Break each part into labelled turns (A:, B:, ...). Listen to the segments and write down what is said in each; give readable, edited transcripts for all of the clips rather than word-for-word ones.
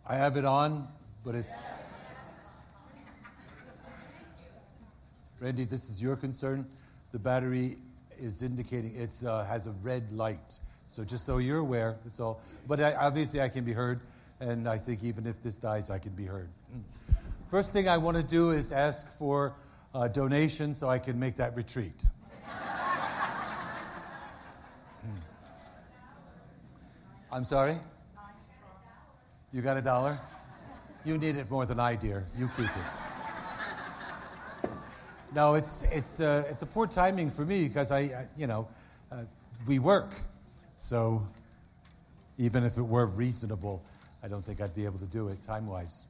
A: I have it on, but it's... Randy, this is your concern. The battery is indicating it has a red light. So just so you're aware, that's all. But obviously I can be heard, and I think even if this dies, I can be heard. First thing I want to do is ask for donations so I can make that retreat. I'm sorry? You got $1? You need it more than I, dear. You keep it. No, it's a poor timing for me because we work. So even if it were reasonable, I don't think I'd be able to do it time-wise.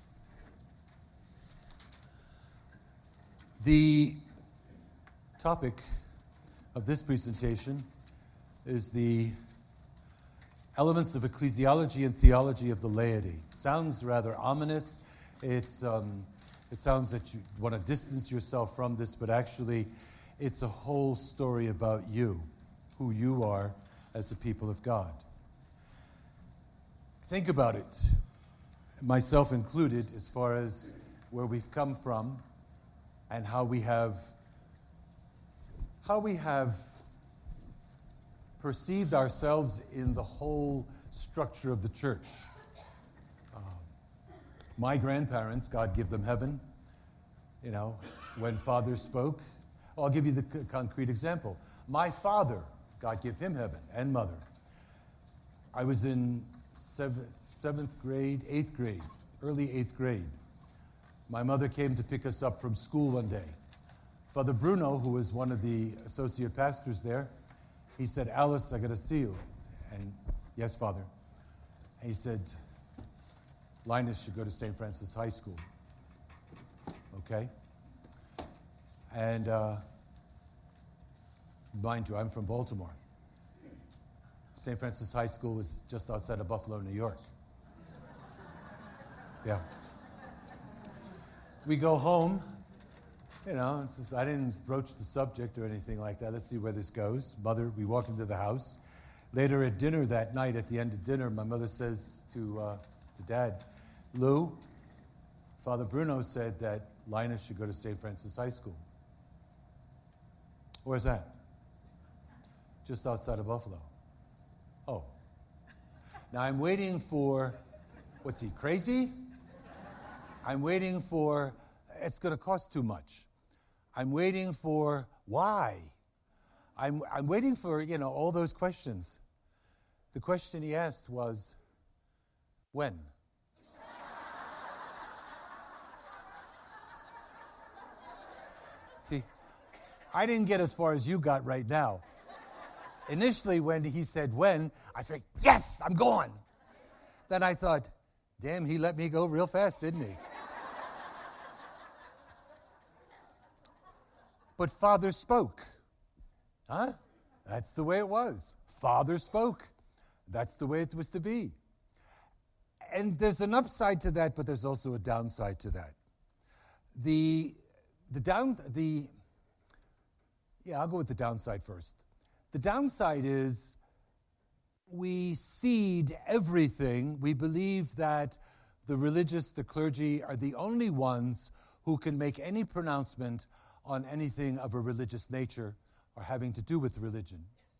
A: The topic of this presentation is the elements of ecclesiology and theology of the laity. Sounds rather ominous. It sounds that you want to distance yourself from this, but actually it's a whole story about you, who you are as a people of God. Think about it, myself included, as far as where we've come from and how we have perceived ourselves in the whole structure of the church. My grandparents, God give them heaven, when father spoke. I'll give you the concrete example. My father, God give him heaven, and mother. I was in seventh grade, 8th grade, early 8th grade. My mother came to pick us up from school one day. Father Bruno, who was one of the associate pastors there, he said, "Alice, I got to see you." And, "Yes, Father." And he said, "Linus should go to St. Francis High School." Okay? And mind you, I'm from Baltimore. St. Francis High School was just outside of Buffalo, New York. Yeah. We go home. I didn't broach the subject or anything like that. Let's see where this goes. Mother, we walk into the house. Later at dinner that night, at the end of dinner, my mother says to Dad, "Lou, Father Bruno said that Linus should go to St. Francis High School." "Where's that?" "Just outside of Buffalo." "Oh." Now I'm waiting for, what's he, crazy? I'm waiting for, it's going to cost too much. I'm waiting for, why? I'm waiting for, all those questions. The question he asked was, when? See, I didn't get as far as you got right now. Initially, when he said when, I thought, yes, I'm going. Then I thought, damn, he let me go real fast, didn't he? But Father spoke. Huh? That's the way it was. Father spoke. That's the way it was to be. And there's an upside to that, but there's also a downside to that. I'll go with the downside first. The downside is we cede everything. We believe that the religious, the clergy, are the only ones who can make any pronouncement on anything of a religious nature or having to do with religion.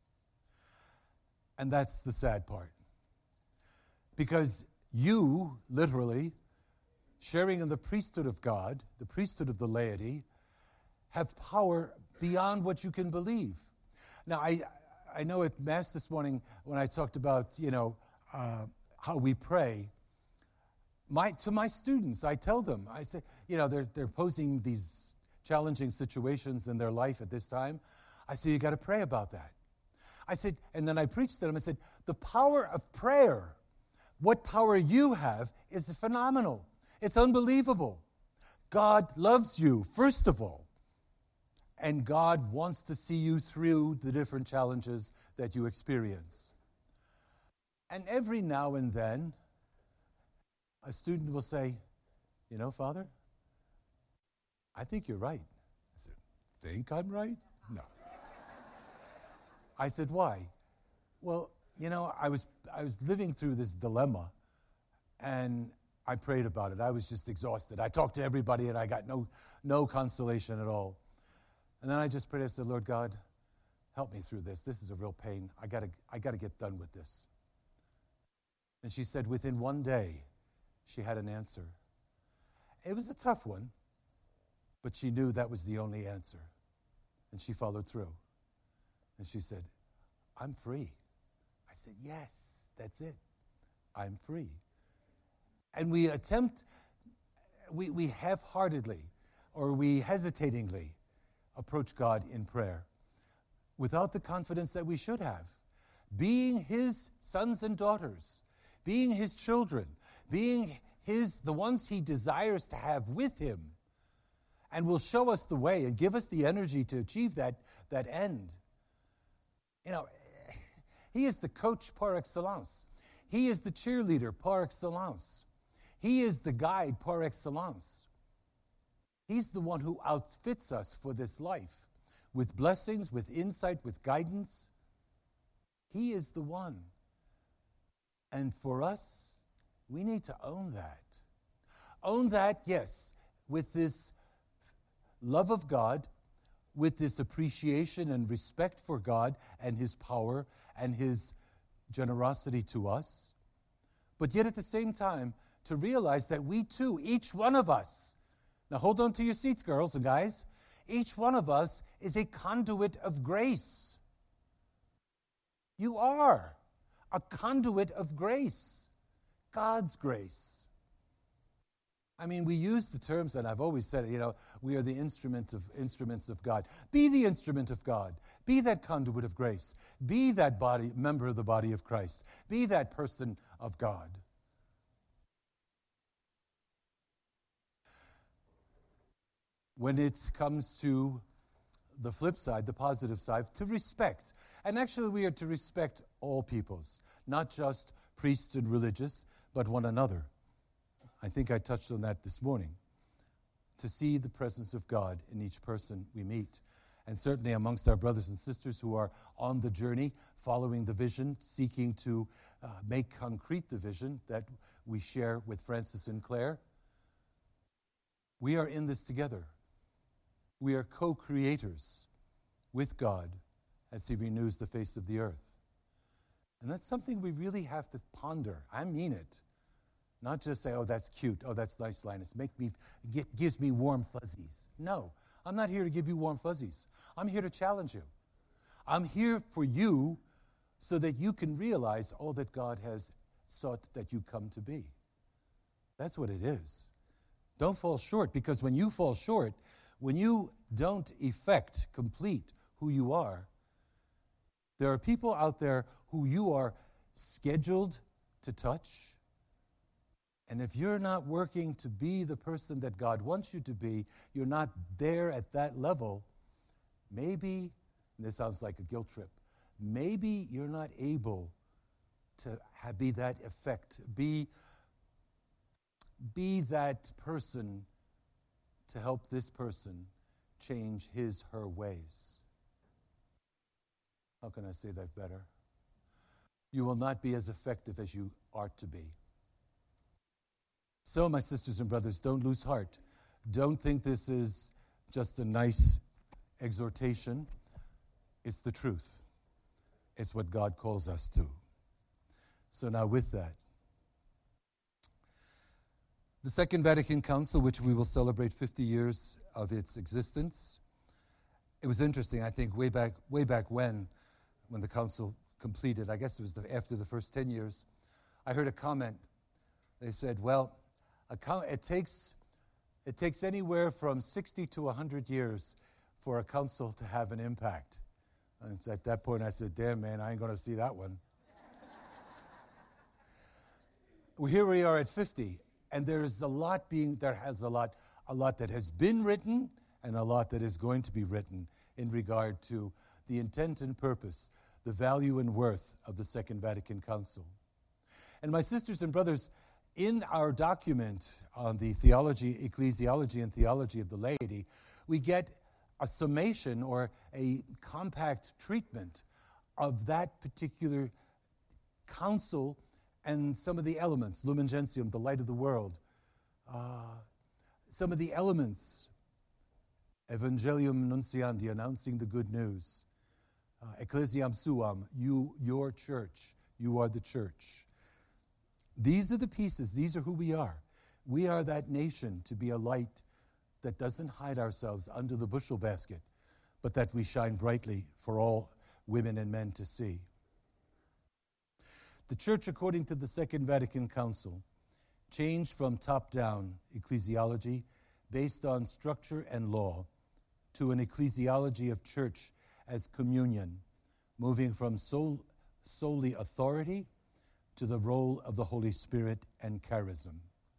A: And that's the sad part. Because you, literally, sharing in the priesthood of God, the priesthood of the laity, have power beyond what you can believe. Now, I know at Mass this morning when I talked about, how we pray, to my students, I tell them, I say, they're posing these challenging situations in their life at this time. I say, you got to pray about that. I said, and then I preached to them, I said, the power of prayer, what power you have is phenomenal. It's unbelievable. God loves you, first of all. And God wants to see you through the different challenges that you experience. And every now and then, a student will say, Father, I think you're right. I said, think I'm right? No. I said, why? Well, I was living through this dilemma, And I prayed about it. I was just exhausted. I talked to everybody, and I got no consolation at all. And then I just prayed. I said, Lord God, help me through this. This is a real pain. I gotta get done with this. And she said within one day, she had an answer. It was a tough one, but she knew that was the only answer. And she followed through. And she said, I'm free. I said, yes, that's it. I'm free. And we half-heartedly or we hesitatingly approach God in prayer without the confidence that we should have. Being His sons and daughters, being His children, being the ones He desires to have with Him, and will show us the way and give us the energy to achieve that end. You know, He is the coach par excellence. He is the cheerleader par excellence. He is the guide par excellence. He's the one who outfits us for this life with blessings, with insight, with guidance. He is the one. And for us, we need to own that. Own that, yes, with this love of God, with this appreciation and respect for God and His power and His generosity to us, but yet at the same time to realize that we too, each one of us, now hold on to your seats, girls and guys, each one of us is a conduit of grace. You are a conduit of grace, God's grace. I mean, we use the terms, and I've always said it, we are the instruments of God. Be the instrument of God. Be that conduit of grace. Be that member of the body of Christ. Be that person of God. When it comes to the flip side, the positive side, to respect. And actually we are to respect all peoples, not just priests and religious, but one another. I think I touched on that this morning. To see the presence of God in each person we meet. And certainly amongst our brothers and sisters who are on the journey, following the vision, seeking to make concrete the vision that we share with Francis and Claire. We are in this together. We are co-creators with God as He renews the face of the earth. And that's something we really have to ponder. I mean it. Not just say, oh, that's cute. Oh, that's nice, Linus. Gives me warm fuzzies. No, I'm not here to give you warm fuzzies. I'm here to challenge you. I'm here for you so that you can realize all that God has sought that you come to be. That's what it is. Don't fall short, because when you fall short, when you don't complete who you are, there are people out there who you are scheduled to touch. And if you're not working to be the person that God wants you to be, you're not there at that level, maybe, and this sounds like a guilt trip, maybe you're not able to be that effect, be that person to help this person change her ways. How can I say that better? You will not be as effective as you are to be. So, my sisters and brothers, don't lose heart. Don't think this is just a nice exhortation. It's the truth. It's what God calls us to. So now with that, the Second Vatican Council, which we will celebrate 50 years of its existence, it was interesting, I think, way back when the council completed, I guess it was after the first 10 years, I heard a comment. They said, well, it takes anywhere from 60 to 100 years for a council to have an impact. And at that point I said, damn, man, I ain't going to see that one. Well, here we are at 50, and there has a lot that has been written and a lot that is going to be written in regard to the intent and purpose, the value and worth of the Second Vatican Council. And my sisters and brothers, in our document on the ecclesiology and theology of the laity, we get a summation or a compact treatment of that particular council and some of the elements, Lumen Gentium, the light of the world, some of the elements, Evangelium Nunciandi, announcing the good news, Ecclesiam Suam, your church, you are the church. These are the pieces, these are who we are. We are that nation to be a light that doesn't hide ourselves under the bushel basket, but that we shine brightly for all women and men to see. The church, according to the Second Vatican Council, changed from top-down ecclesiology based on structure and law to an ecclesiology of church as communion, moving from solely authority to the role of the Holy Spirit and charism.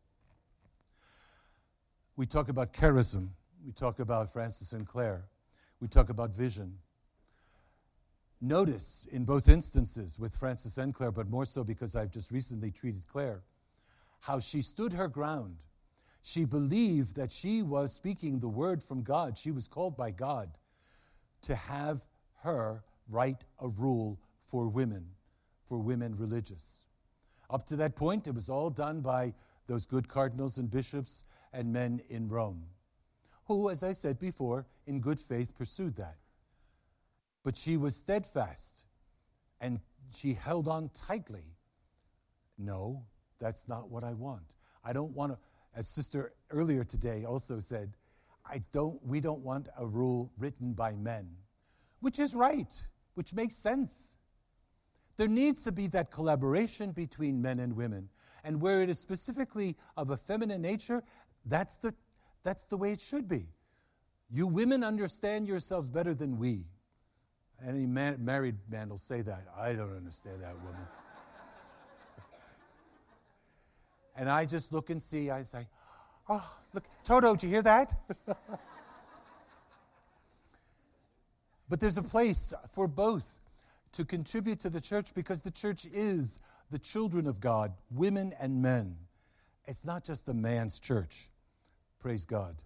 A: We talk about charism. We talk about Francis and Clare. We talk about vision. Notice in both instances with Francis and Clare, but more so because I've just recently treated Clare, how she stood her ground. She believed that she was speaking the word from God. She was called by God to have her write a rule for women religious. Up to that point, it was all done by those good cardinals and bishops and men in Rome, who, as I said before, in good faith pursued that. But she was steadfast, and she held on tightly. No, that's not what I want. I don't want to, as Sister earlier today also said, we don't want a rule written by men, which is right, which makes sense. There needs to be that collaboration between men and women, and where it is specifically of a feminine nature, that's the way it should be. You women understand yourselves better than we. Any married man will say that. I don't understand that woman. And I just look and see, I say, oh, look, Toto, did you hear that? But there's a place for both to contribute to the church, because the church is the children of God, women and men. It's not just a man's church. Praise God.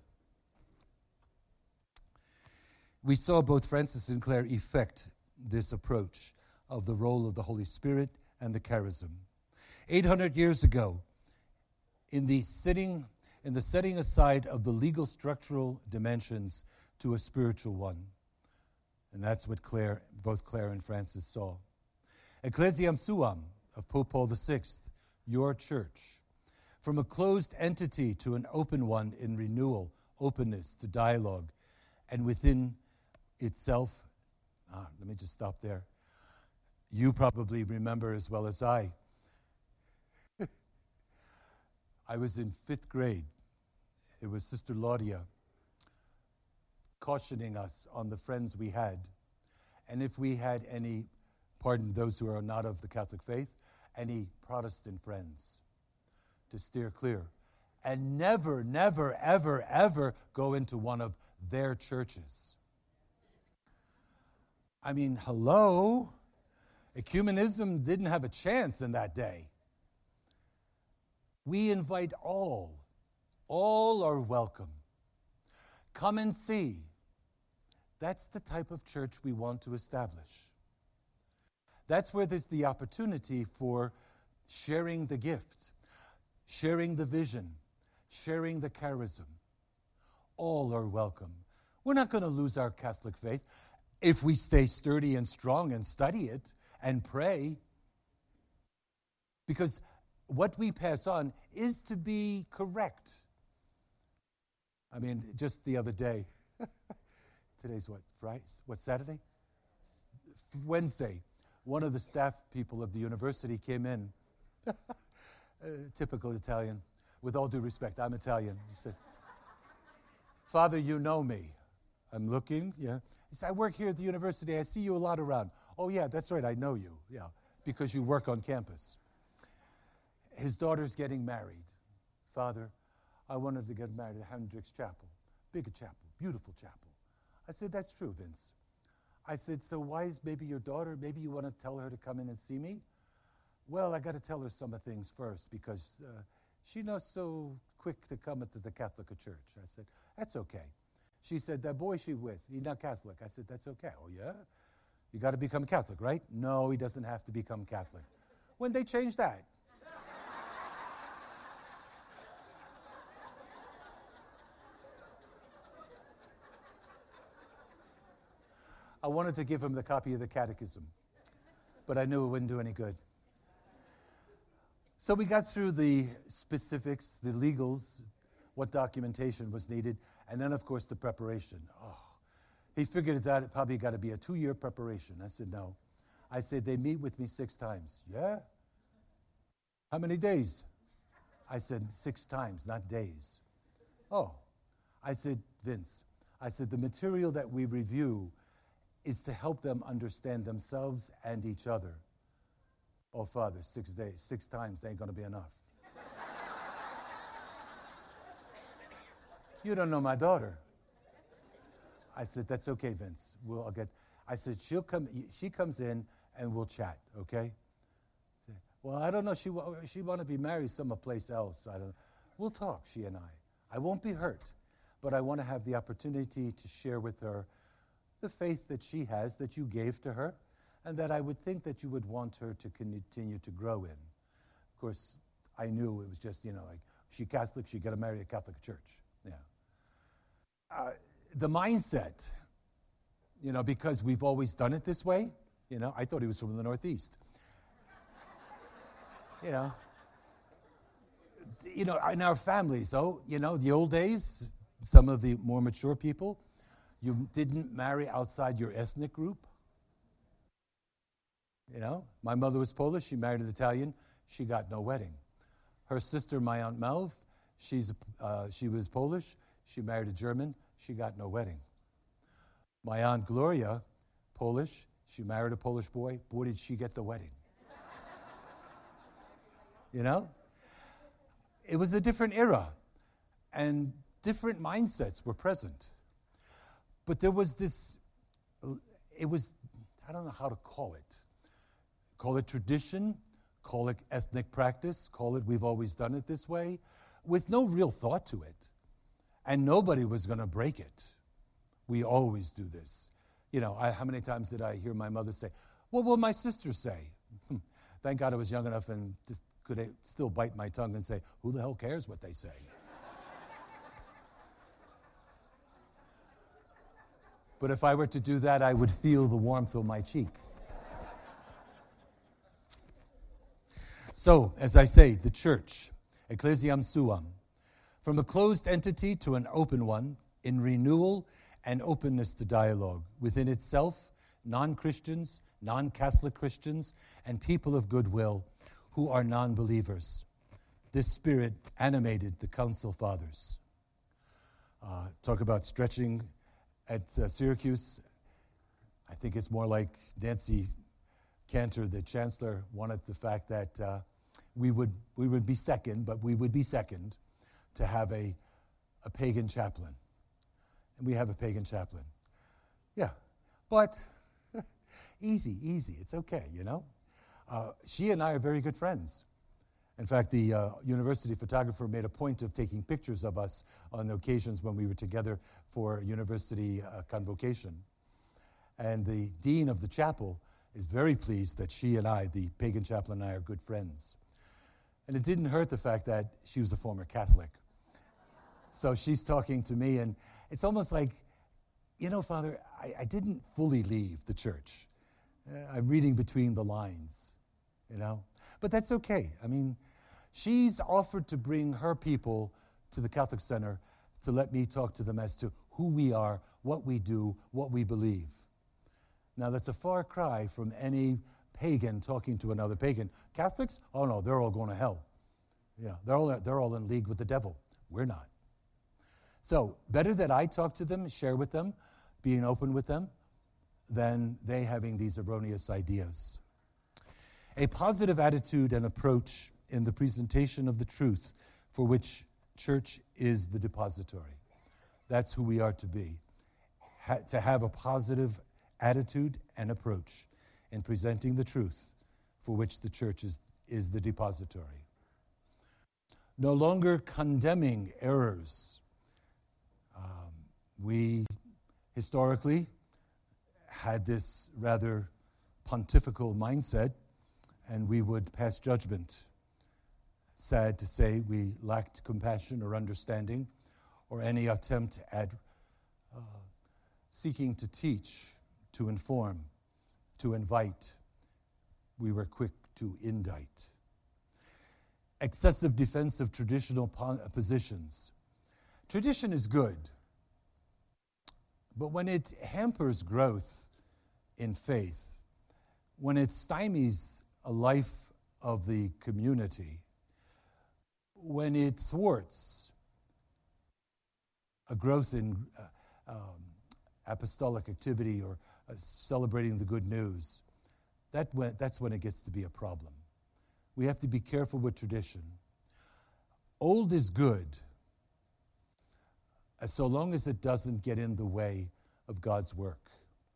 A: We saw both Francis and Clare effect this approach of the role of the Holy Spirit and the charism. 800 years ago, in the setting aside of the legal structural dimensions to a spiritual one. And that's what both Clare and Francis saw. Ecclesiam Suam of Pope Paul VI, your church. From a closed entity to an open one in renewal, openness to dialogue, and within itself, let me just stop there. You probably remember as well as I. I was in 5th grade. It was Sister Laudia cautioning us on the friends we had. And if we had any, pardon those who are not of the Catholic faith, any Protestant friends, to steer clear. And never, never, ever, ever go into one of their churches. I mean, hello? Ecumenism didn't have a chance in that day. We invite all. All are welcome. Come and see. That's the type of church we want to establish. That's where there's the opportunity for sharing the gift, sharing the vision, sharing the charism. All are welcome. We're not going to lose our Catholic faith if we stay sturdy and strong and study it and pray. Because what we pass on is to be correct. I mean, just the other day, today's what, Friday? What, Saturday? Wednesday, one of the staff people of the university came in, typical Italian, with all due respect, I'm Italian. He said, Father, you know me. I'm looking, yeah. He said, I work here at the university. I see you a lot around. Oh, yeah, that's right, I know you, yeah, because you work on campus. His daughter's getting married. Father, I wanted to get married at Hendricks Chapel. Big chapel, beautiful chapel. I said, that's true, Vince. I said, so why is maybe your daughter, maybe you want to tell her to come in and see me? Well, I got to tell her some of things first because she's not so quick to come into the Catholic church. I said, that's okay. She said, that boy she's with, he's not Catholic. I said, that's okay. Oh, yeah? You got to become Catholic, right? No, he doesn't have to become Catholic. When they changed that? wanted to give him the copy of the catechism, but I knew it wouldn't do any good. So we got through the specifics, the legals, what documentation was needed, and then, of course, the preparation. Oh, he figured that it probably got to be a 2-year preparation. I said, no. I said, they meet with me 6 times. Yeah? How many days? I said, 6 times, not days. Oh. I said, Vince, I said, the material that we review is to help them understand themselves and each other. Oh, Father, 6 days, 6 times, they ain't going to be enough. You don't know my daughter. I said, that's okay, Vince. I said, she comes in and we'll chat, okay? Well, I don't know, she want to be married someplace else. I don't. We'll talk, she and I. I won't be hurt, but I want to have the opportunity to share with her the faith that she has, that you gave to her, and that I would think that you would want her to continue to grow in. Of course, I knew it was just, like, she Catholic, she got to marry a Catholic church. Yeah. The mindset, because we've always done it this way, I thought he was from the Northeast. In our families, the old days, some of the more mature people, you didn't marry outside your ethnic group. My mother was Polish. She married an Italian. She got no wedding. Her sister, my Aunt Melv, she was Polish. She married a German. She got no wedding. My Aunt Gloria, Polish. She married a Polish boy. Boy, did she get the wedding. It was a different era, and different mindsets were present. But there was I don't know how to call it. Call it tradition, call it ethnic practice, call it we've always done it this way, with no real thought to it. And nobody was going to break it. We always do this. How many times did I hear my mother say, what will my sisters say? Thank God I was young enough and just could still bite my tongue and say, who the hell cares what they say? But if I were to do that, I would feel the warmth on my cheek. So, as I say, the church, ecclesiam suam, from a closed entity to an open one, in renewal and openness to dialogue, within itself, non-Christians, non-Catholic Christians, and people of goodwill who are non-believers. This spirit animated the Council Fathers. Talk about stretching at Syracuse. I think it's more like Nancy Cantor, the chancellor, wanted the fact that we would be second, but we would be second to have a pagan chaplain. And we have a pagan chaplain. Yeah, but easy, it's okay, She and I are very good friends. In fact, the university photographer made a point of taking pictures of us on the occasions when we were together for university convocation. And the dean of the chapel is very pleased that she and I, the pagan chaplain and I, are good friends. And it didn't hurt the fact that she was a former Catholic. So she's talking to me, and it's almost like, Father, I didn't fully leave the church. I'm reading between the lines, But that's okay. I mean, she's offered to bring her people to the Catholic Center to let me talk to them as to who we are, what we do, what we believe. Now, that's a far cry from any pagan talking to another pagan. Catholics? Oh, no, they're all going to hell. Yeah, they're all in league with the devil. We're not. So, better that I talk to them, share with them, being open with them, than they having these erroneous ideas. A positive attitude and approach in the presentation of the truth for which church is the depository. That's who we are to be. To have a positive attitude and approach in presenting the truth for which the church is the depository. No longer condemning errors. We historically had this rather pontifical mindset, and we would pass judgment. Sad to say, we lacked compassion or understanding or any attempt at seeking to teach to inform, to invite. We were quick to indict. Excessive defense of traditional positions. Tradition is good, but when it hampers growth in faith, when it stymies a life of the community, when it thwarts a growth in apostolic activity or celebrating the good news, that's when it gets to be a problem. We have to be careful with tradition. Old is good, so long as it doesn't get in the way of God's work.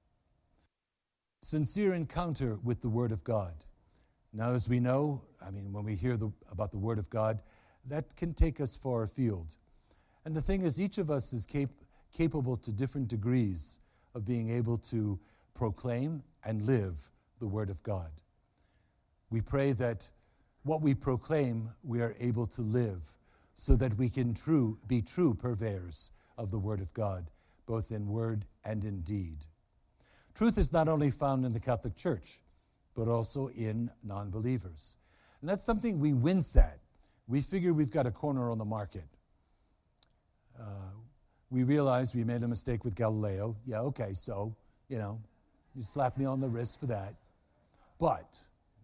A: Sincere encounter with the Word of God. Now, as we know, when we hear about the Word of God, that can take us far afield. And the thing is, each of us is capable to different degrees of being able to proclaim and live the Word of God. We pray that what we proclaim, we are able to live so that we can be true purveyors of the Word of God, both in word and in deed. Truth is not only found in the Catholic Church, but also in non-believers. And that's something we wince at. We figure we've got a corner on the market. We realize we made a mistake with Galileo. Yeah, okay, so, you slap me on the wrist for that. But,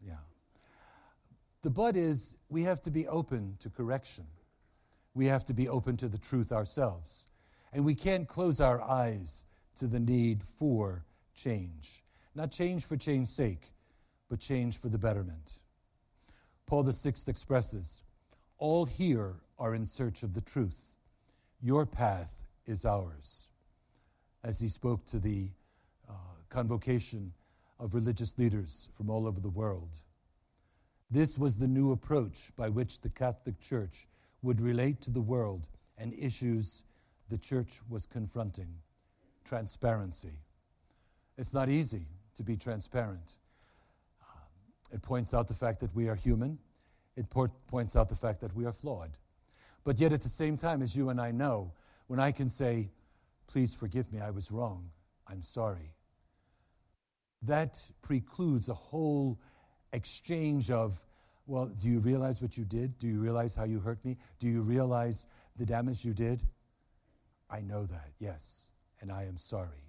A: the but is we have to be open to correction. We have to be open to the truth ourselves. And we can't close our eyes to the need for change. Not change for change's sake, but change for the betterment. Paul VI expresses, all here are in search of the truth. Your path is ours. As he spoke to the convocation of religious leaders from all over the world. This was the new approach by which the Catholic Church would relate to the world and issues the Church was confronting. Transparency. It's not easy to be transparent. It points out the fact that we are human. It points out the fact that we are flawed. But yet at the same time, as you and I know, when I can say, please forgive me, I was wrong, I'm sorry, that precludes a whole exchange of, well, do you realize what you did? Do you realize how you hurt me? Do you realize the damage you did? I know that, yes, and I am sorry.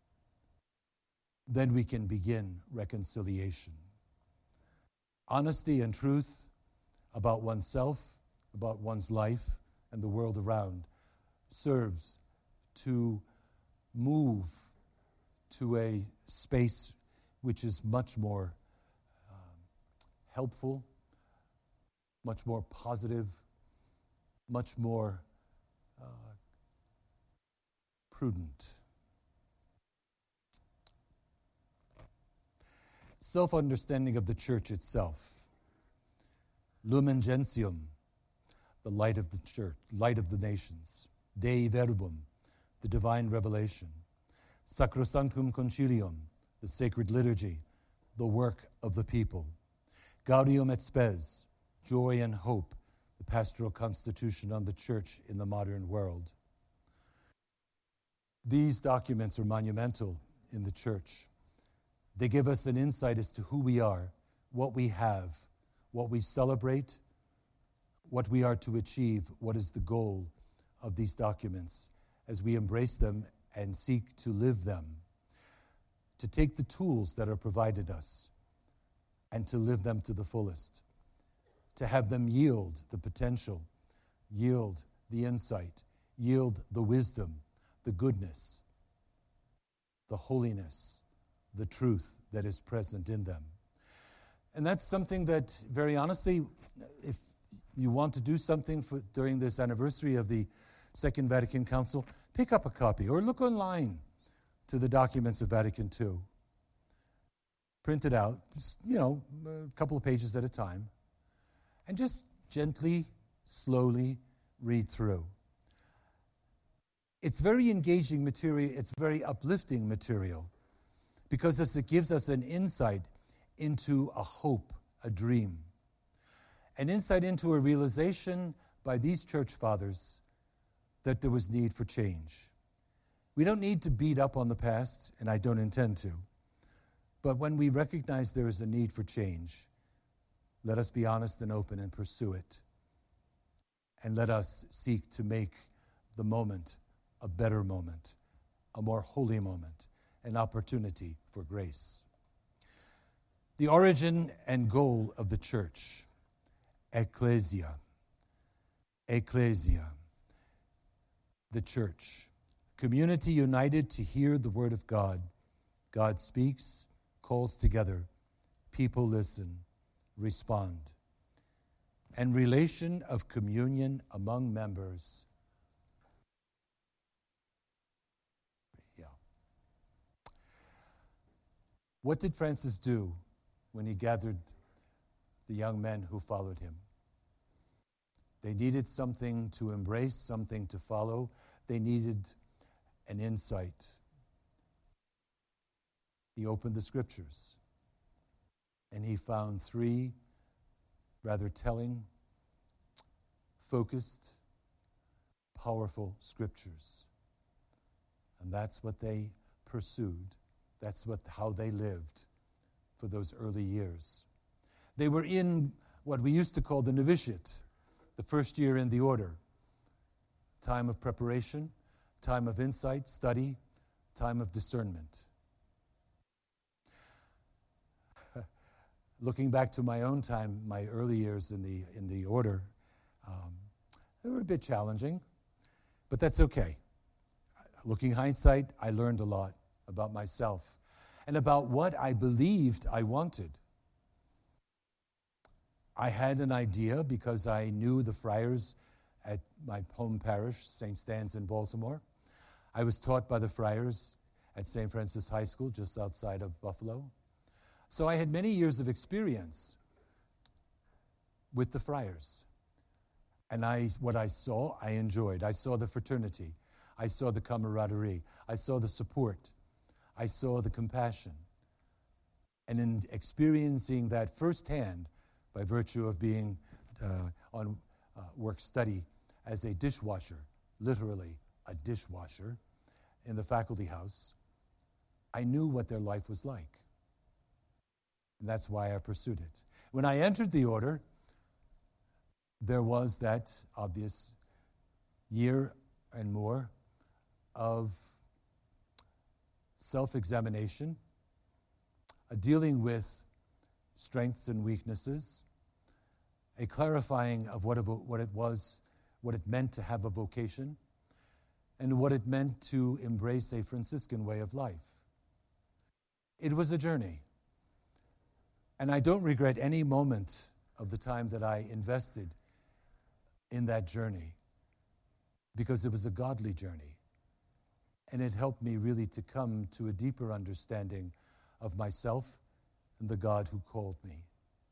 A: Then we can begin reconciliation. Honesty and truth about oneself, about one's life, and the world around serves to move to a space which is much more helpful, much more positive, much more prudent. Self-understanding of the church itself. Lumen Gentium, the light of the church, light of the nations. Dei Verbum, the divine revelation. Sacrosanctum Concilium, the sacred liturgy, the work of the people. Gaudium et Spes, joy and hope, the pastoral constitution on the church in the modern world. These documents are monumental in the church. They give us an insight as to who we are, what we have, what we celebrate, what we are to achieve, what is the goal of these documents as we embrace them and seek to live them, to take the tools that are provided us and to live them to the fullest, to have them yield the potential, yield the insight, yield the wisdom, the goodness, the holiness, the truth that is present in them. And that's something that, very honestly, if you want to do something during this anniversary of the Second Vatican Council, pick up a copy or look online to the documents of Vatican II. Print it out, just, a couple of pages at a time, and just gently, slowly read through. It's very engaging material, it's very uplifting material, because it gives us an insight into a hope, a dream, an insight into a realization by these church fathers that there was need for change. We don't need to beat up on the past, and I don't intend to. But when we recognize there is a need for change, let us be honest and open and pursue it. And let us seek to make the moment a better moment, a more holy moment, an opportunity for grace. The origin and goal of the church, ecclesia, the church, community united to hear the word of God. God speaks, calls together, people listen, respond. And relation of communion among members. Yeah. What did Francis do when he gathered the young men who followed him? They needed something to embrace, something to follow. They needed an insight. He opened the scriptures, and he found three rather telling, focused, powerful scriptures. And that's what they pursued. That's how they lived for those early years. They were in what we used to call the novitiate, the first year in the order. Time of preparation, time of insight, study, time of discernment. Looking back to my own time, my early years in the order, they were a bit challenging, but that's okay. Looking hindsight, I learned a lot about myself and about what I believed I wanted. I had an idea because I knew the friars at my home parish, St. Stan's in Baltimore. I was taught by the friars at St. Francis High School just outside of Buffalo. So I had many years of experience with the friars. And what I saw, I enjoyed. I saw the fraternity. I saw the camaraderie. I saw the support. I saw the compassion. And in experiencing that firsthand, by virtue of being on work study as a dishwasher, literally a dishwasher, in the faculty house, I knew what their life was like. And that's why I pursued it. When I entered the order, there was that obvious year and more of self-examination, a dealing with strengths and weaknesses, a clarifying of what it meant to have a vocation, and what it meant to embrace a Franciscan way of life. It was a journey. And I don't regret any moment of the time that I invested in that journey, because it was a godly journey. And it helped me really to come to a deeper understanding of myself and the God who called me.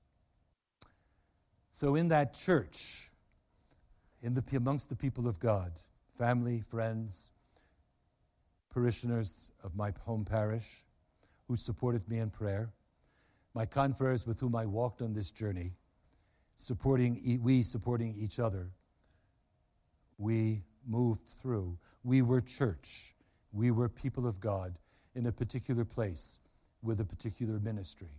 A: So in that church, amongst the people of God, family, friends, parishioners of my home parish who supported me in prayer, my confreres with whom I walked on this journey, supporting each other, we moved through. We were church. We were people of God in a particular place with a particular ministry.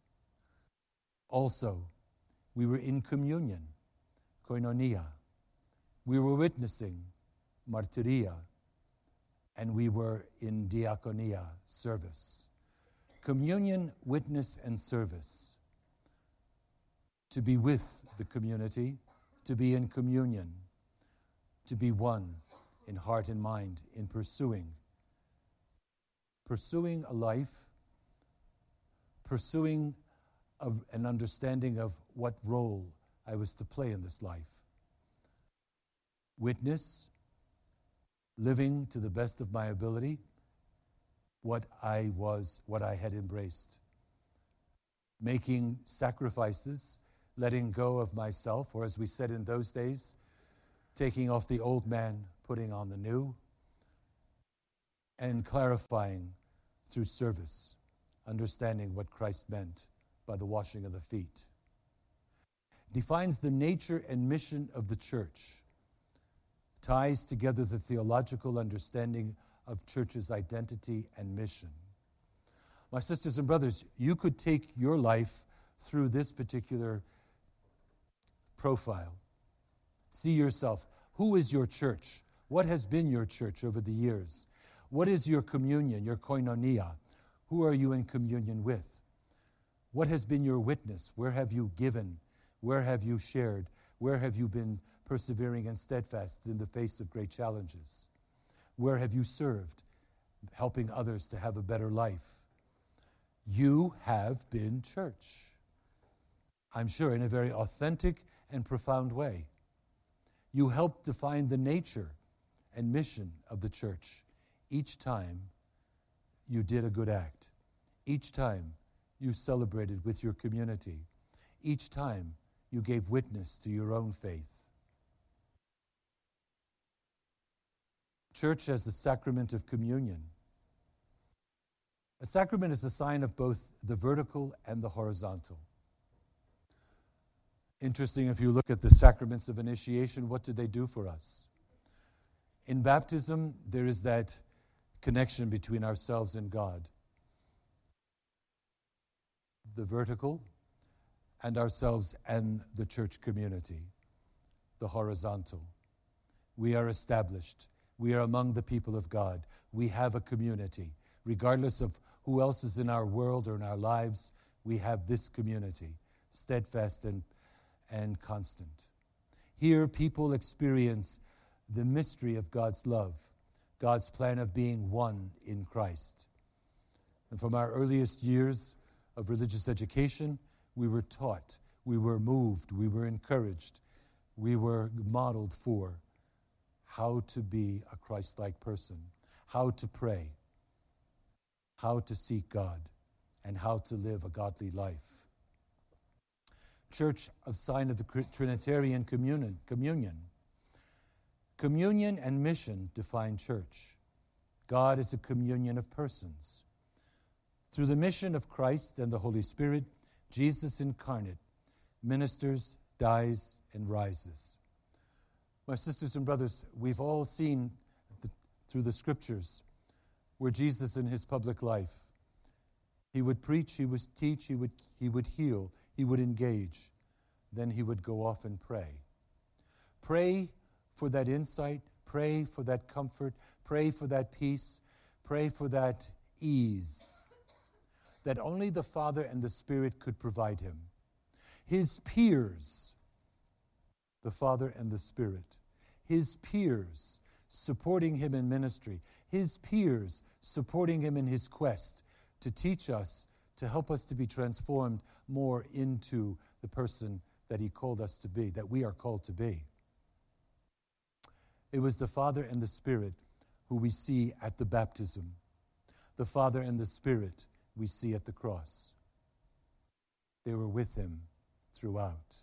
A: Also, we were in communion, koinonia. We were witnessing, martyria, and we were in diaconia, service. Communion, witness, and service. To be with the community, to be in communion, to be one in heart and mind, in pursuing a life, pursuing an understanding of what role I was to play in this life. Witness, living to the best of my ability, what I had embraced. Making sacrifices, letting go of myself, or as we said in those days, taking off the old man, putting on the new, and clarifying through service, understanding what Christ meant by the washing of the feet. Defines the nature and mission of the church, ties together the theological understanding of church's identity and mission. My sisters and brothers, you could take your life through this particular profile. See yourself. Who is your church? What has been your church over the years? What is your communion, your koinonia? Who are you in communion with? What has been your witness? Where have you given? Where have you shared? Where have you been persevering and steadfast in the face of great challenges? Where have you served, helping others to have a better life? You have been church. I'm sure in a very authentic and profound way. You helped define the nature and mission of the church each time you did a good act. Each time you celebrated with your community. Each time you gave witness to your own faith. Church as a sacrament of communion. A sacrament is a sign of both the vertical and the horizontal. Interesting, if you look at the sacraments of initiation, what do they do for us? In baptism, there is that connection between ourselves and God. The vertical, and ourselves and the church community. The horizontal. We are established. We are among the people of God. We have a community. Regardless of who else is in our world or in our lives, we have this community, steadfast and constant. Here, people experience the mystery of God's love, God's plan of being one in Christ. And from our earliest years of religious education, we were taught, we were moved, we were encouraged, we were modeled for how to be a Christ-like person, how to pray, how to seek God, and how to live a godly life. Church of sign of the Trinitarian communion. Communion and mission define church. God is a communion of persons. Through the mission of Christ and the Holy Spirit, Jesus incarnate ministers, dies, and rises. My sisters and brothers, we've all seen through the scriptures where Jesus in his public life, he would preach, he would teach, he would heal, he would engage. Then he would go off and pray. Pray for that insight, pray for that comfort, pray for that peace, pray for that ease that only the Father and the Spirit could provide him. His peers, the Father and the Spirit, his peers supporting him in ministry, his peers supporting him in his quest to teach us, to help us to be transformed more into the person that he called us to be, that we are called to be. It was the Father and the Spirit who we see at the baptism. The Father and the Spirit we see at the cross. They were with him throughout.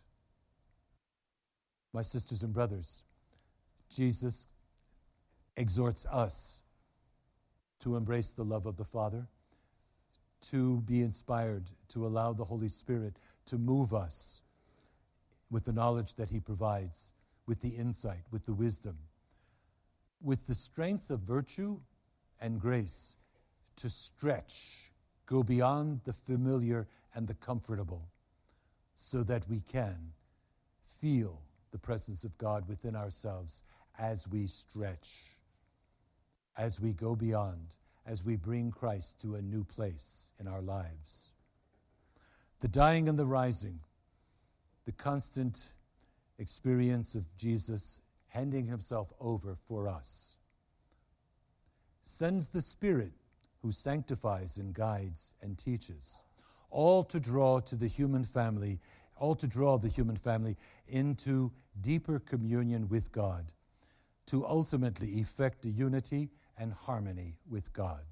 A: My sisters and brothers, Jesus exhorts us to embrace the love of the Father, to be inspired, to allow the Holy Spirit to move us with the knowledge that he provides, with the insight, with the wisdom, with the strength of virtue and grace to stretch, go beyond the familiar and the comfortable, so that we can feel the presence of God within ourselves as we stretch, as we go beyond, as we bring Christ to a new place in our lives. The dying and the rising, the constant experience of Jesus handing himself over for us, sends the Spirit who sanctifies and guides and teaches, all to draw to the human family, all to draw the human family into deeper communion with God, to ultimately effect a unity and harmony with God.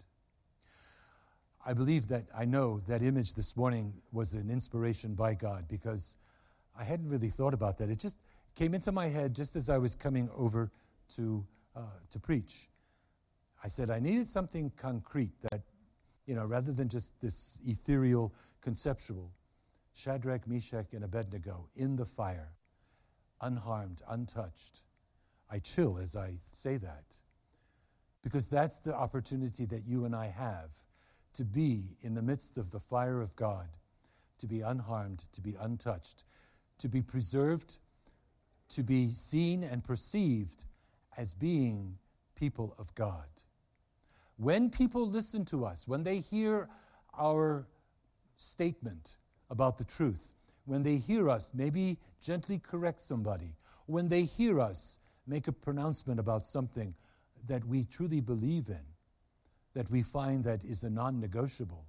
A: I know that image this morning was an inspiration by God, because I hadn't really thought about that. It just came into my head just as I was coming over to preach. I said I needed something concrete that, rather than just this ethereal, conceptual. Shadrach, Meshach, and Abednego in the fire, unharmed, untouched. I chill as I say that. Because that's the opportunity that you and I have to be in the midst of the fire of God, to be unharmed, to be untouched, to be preserved, to be seen and perceived as being people of God. When people listen to us, when they hear our statement about the truth, when they hear us maybe gently correct somebody, when they hear us make a pronouncement about something that we truly believe in, that we find that is a non-negotiable,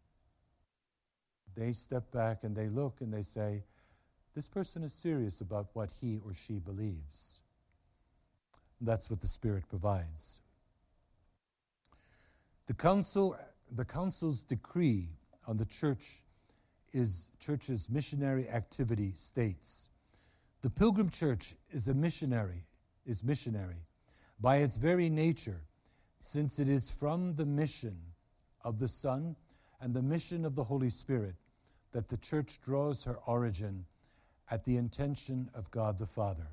A: they step back and they look and they say, this person is serious about what he or she believes. That's what the Spirit provides. The council's decree on the church's missionary activity states, the Pilgrim Church is missionary by its very nature, since it is from the mission of the Son and the mission of the Holy Spirit that the church draws her origin at the intention of God the Father.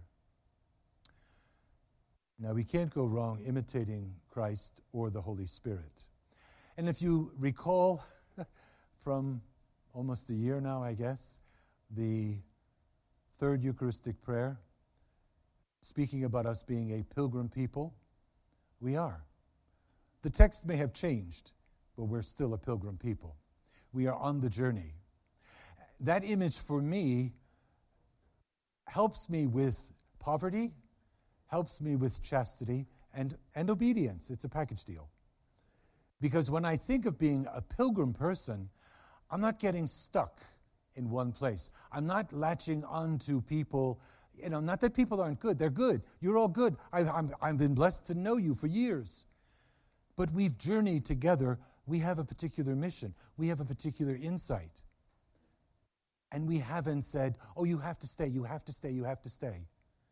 A: Now, we can't go wrong imitating Christ or the Holy Spirit. And if you recall from almost a year now, I guess, the third Eucharistic prayer, speaking about us being a pilgrim people, we are. The text may have changed, but we're still a pilgrim people. We are on the journey. That image for me helps me with poverty, helps me with chastity, and obedience. It's a package deal. Because when I think of being a pilgrim person, I'm not getting stuck in one place. I'm not latching on to people. Not that people aren't good. They're good. You're all good. I've been blessed to know you for years. But we've journeyed together. We have a particular mission. We have a particular insight. And we haven't said, oh, you have to stay, you have to stay, you have to stay.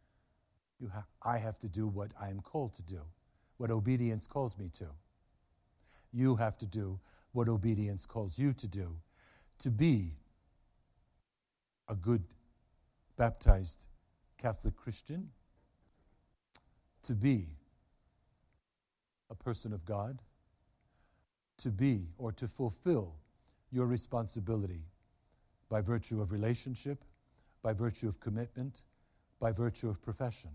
A: I have to do what I am called to do, what obedience calls me to. You have to do what obedience calls you to do, to be a good baptized Catholic Christian, to be a person of God, to be or to fulfill your responsibility by virtue of relationship, by virtue of commitment, by virtue of profession.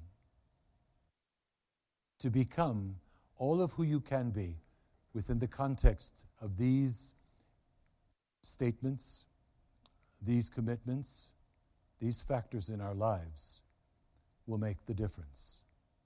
A: To become all of who you can be within the context of these statements, these commitments, these factors in our lives will make the difference.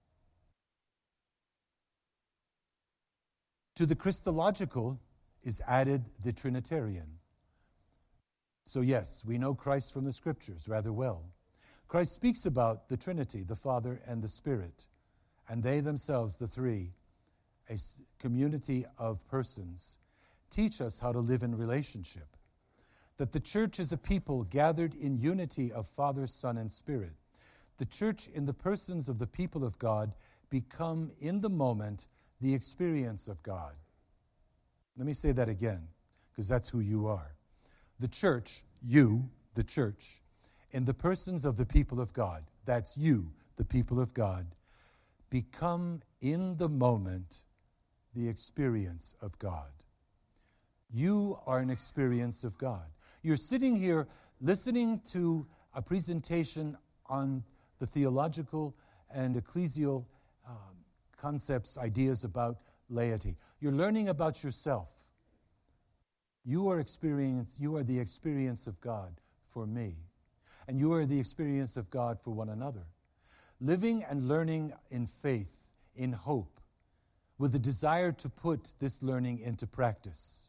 A: To the Christological is added the Trinitarian. So yes, we know Christ from the Scriptures rather well. Christ speaks about the Trinity, the Father and the Spirit, and they themselves, the three, a community of persons, teach us how to live in relationship. That the church is a people gathered in unity of Father, Son, and Spirit. The church in the persons of the people of God become, in the moment, the experience of God. Let me say that again, because that's who you are. The church, you, the church, in the persons of the people of God, that's you, the people of God, become, in the moment, the experience of God. You are an experience of God. You're sitting here listening to a presentation on the theological and ecclesial concepts, ideas about laity. You're learning about yourself. You are the experience of God for me. And you are the experience of God for one another. Living and learning in faith, in hope, with the desire to put this learning into practice.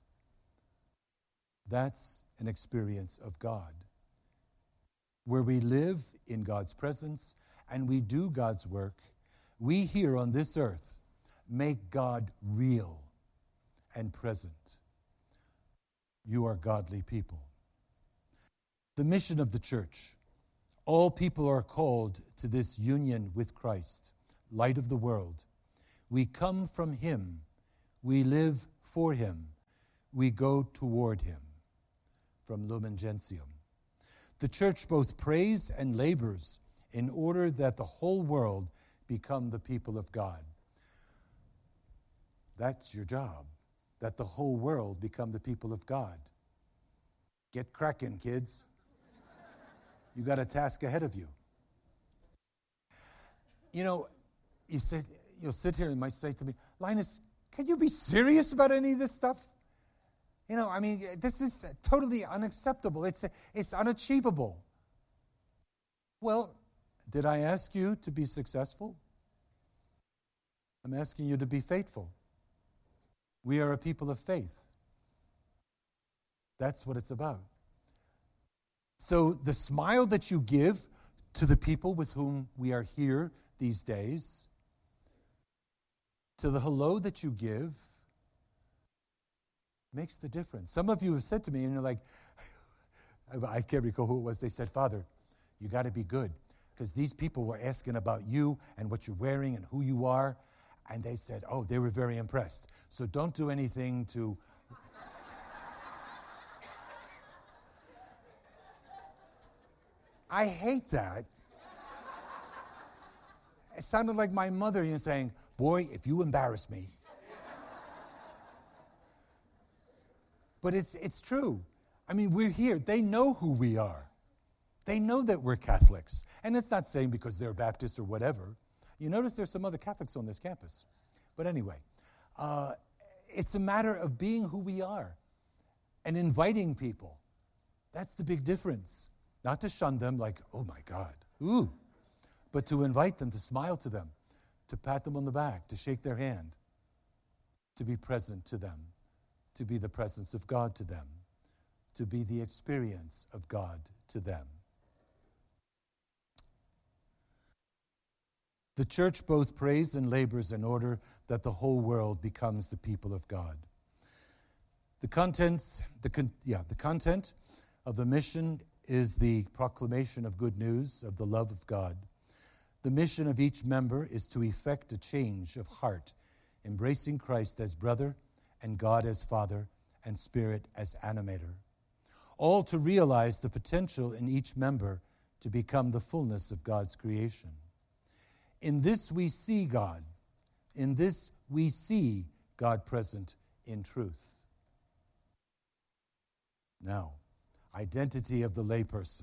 A: That's an experience of God, where we live in God's presence and we do God's work. We here on this earth make God real and present. You are godly people. The mission of the church. All people are called to this union with Christ, light of the world. We come from Him. We live for Him. We go toward Him. From Lumen Gentium. The church both prays and labors in order that the whole world become the people of God. That's your job, that the whole world become the people of God. Get cracking, kids. You got a task ahead of you. You know, you'll sit here and might say to me, Linus, can you be serious about any of this stuff? You know, I mean, this is totally unacceptable. It's unachievable. Well, did I ask you to be successful? I'm asking you to be faithful. We are a people of faith. That's what it's about. So the smile that you give to the people with whom we are here these days, to the hello that you give, makes the difference. Some of you have said to me, and you're like, I can't recall who it was, they said, Father, you got to be good, because these people were asking about you and what you're wearing and who you are, and they said, oh, they were very impressed. So don't do anything to... I hate that. It sounded like my mother, saying, boy, if you embarrass me. But it's true. I mean, we're here. They know who we are. They know that we're Catholics. And it's not saying because they're Baptists or whatever. You notice there's some other Catholics on this campus. But anyway, it's a matter of being who we are and inviting people. That's the big difference. Not to shun them like, oh my God, ooh, but to invite them, to smile to them, to pat them on the back, to shake their hand, to be present to them, to be the presence of God to them, to be the experience of God to them. The church both prays and labors in order that the whole world becomes the people of God. The content of the mission is the proclamation of good news of the love of God. The mission of each member is to effect a change of heart, embracing Christ as brother and God as Father and Spirit as animator. All to realize the potential in each member to become the fullness of God's creation. In this we see God. In this we see God present in truth. Now, identity of the layperson.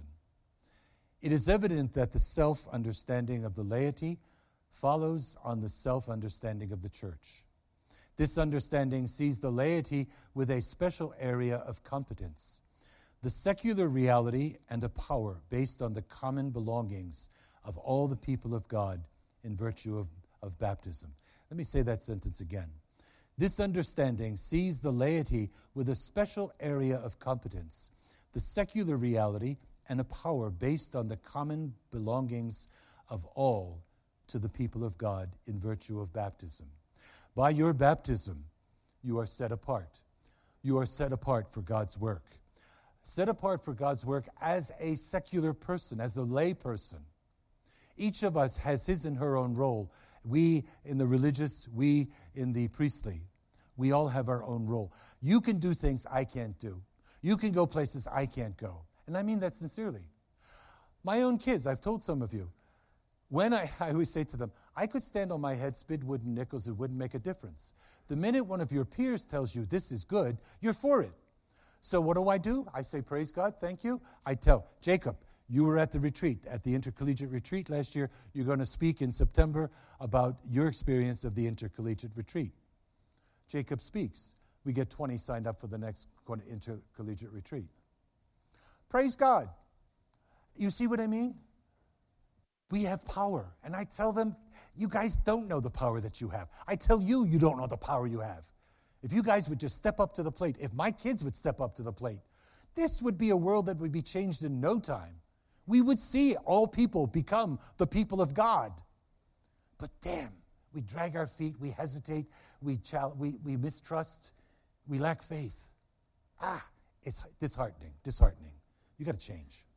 A: It is evident that the self-understanding of the laity follows on the self-understanding of the church. This understanding sees the laity with a special area of competence, the secular reality and a power based on the common belongings of all the people of God in virtue of baptism. Let me say that sentence again. This understanding sees the laity with a special area of competence, the secular reality and a power based on the common belongings of all to the people of God in virtue of baptism. By your baptism, you are set apart. You are set apart for God's work. Set apart for God's work as a secular person, as a lay person. Each of us has his and her own role. We in the religious, we in the priestly. We all have our own role. You can do things I can't do. You can go places I can't go. And I mean that sincerely. My own kids, I've told some of you, when I always say to them, I could stand on my head, spit wooden nickels, it wouldn't make a difference. The minute one of your peers tells you this is good, you're for it. So what do? I say, praise God, thank you. I tell, Jacob, you were at the retreat, at the intercollegiate retreat last year. You're going to speak in September about your experience of the intercollegiate retreat. Jacob speaks. We get 20 signed up for the next intercollegiate retreat. Praise God. You see what I mean? We have power. And I tell them, you guys don't know the power that you have. I tell you, you don't know the power you have. If you guys would just step up to the plate, if my kids would step up to the plate, this would be a world that would be changed in no time. We would see all people become the people of God. But damn, we drag our feet, we hesitate, we mistrust, we lack faith. It's disheartening. You got to change.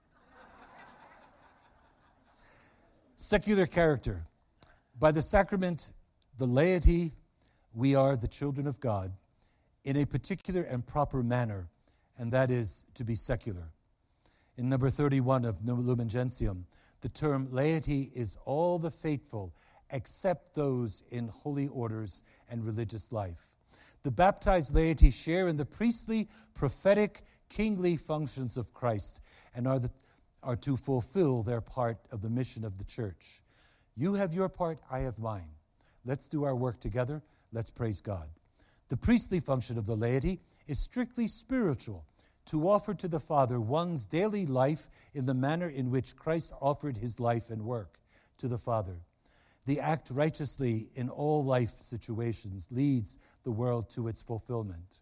A: Secular character. By the sacrament, the laity, we are the children of God in a particular and proper manner, and that is to be secular. In number 31 of Lumen Gentium, the term laity is all the faithful except those in holy orders and religious life. The baptized laity share in the priestly, prophetic, kingly functions of Christ and are to fulfill their part of the mission of the church. You have your part, I have mine. Let's do our work together. Let's praise God. The priestly function of the laity is strictly spiritual, to offer to the Father one's daily life in the manner in which Christ offered his life and work to the Father. The act righteously in all life situations leads the world to its fulfillment.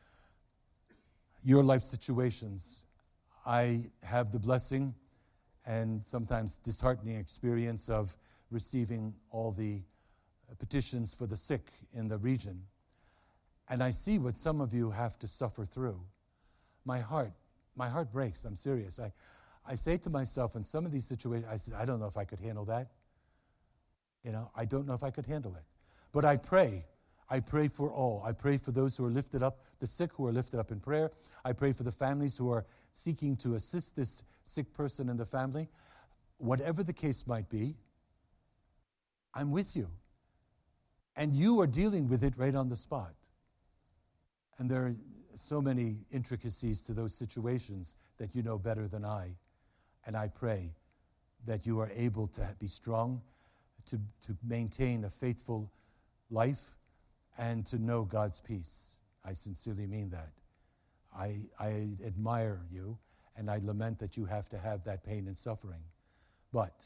A: Your life situations, I have the blessing and sometimes disheartening experience of receiving all the petitions for the sick in the region. And I see what some of you have to suffer through. My heart breaks. I'm serious. I say to myself in some of these situations, I said, I don't know if I could handle that. I don't know if I could handle it. But I pray. I pray for all. I pray for those who are lifted up, the sick who are lifted up in prayer. I pray for the families who are seeking to assist this sick person in the family. Whatever the case might be, I'm with you. And you are dealing with it right on the spot. And there are so many intricacies to those situations that you know better than I. And I pray that you are able to be strong, to maintain a faithful life, and to know God's peace. I sincerely mean that. I admire you, and I lament that you have to have that pain and suffering. But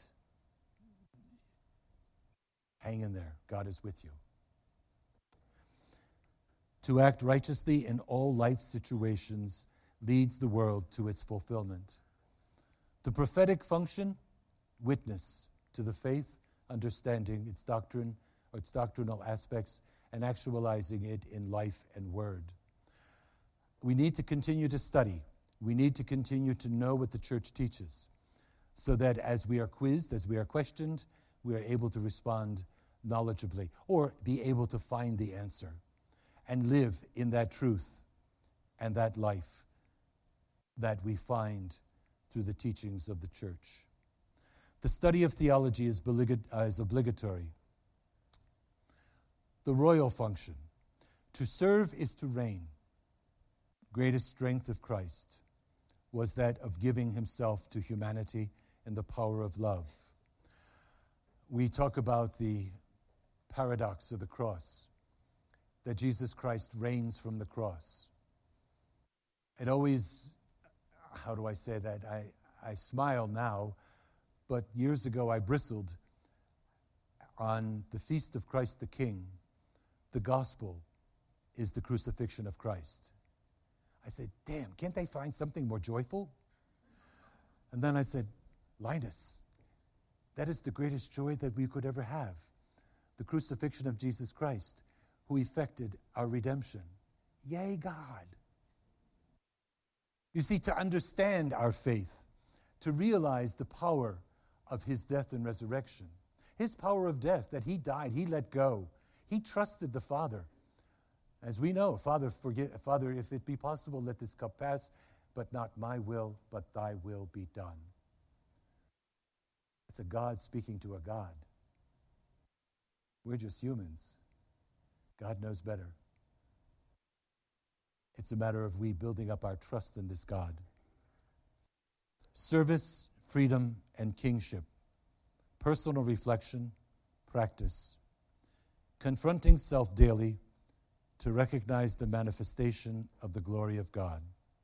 A: hang in there. God is with you. To act righteously in all life situations leads the world to its fulfillment. The prophetic function, witness to the faith, understanding its doctrine or its doctrinal aspects, and actualizing it in life and word. We need to continue to study. We need to continue to know what the church teaches, so that as we are quizzed, as we are questioned, we are able to respond knowledgeably or be able to find the answer and live in that truth and that life that we find through the teachings of the church. The study of theology is obligatory. The royal function. To serve is to reign. Greatest strength of Christ was that of giving himself to humanity in the power of love. We talk about the paradox of the cross, that Jesus Christ reigns from the cross. It always, how do I say that? I smile now, but years ago I bristled. On the feast of Christ the King, the gospel is the crucifixion of Christ. I said, damn, can't they find something more joyful? And then I said, Linus, that is the greatest joy that we could ever have. The crucifixion of Jesus Christ, who effected our redemption. Yay, God. You see, to understand our faith, to realize the power of his death and resurrection, his power of death, that he died, he let go. He trusted the Father. As we know, Father, if it be possible, let this cup pass, but not my will, but thy will be done. It's a God speaking to a God. We're just humans. God knows better. It's a matter of we building up our trust in this God. Service, freedom, and kingship. Personal reflection, practice. Confronting self daily to recognize the manifestation of the glory of God.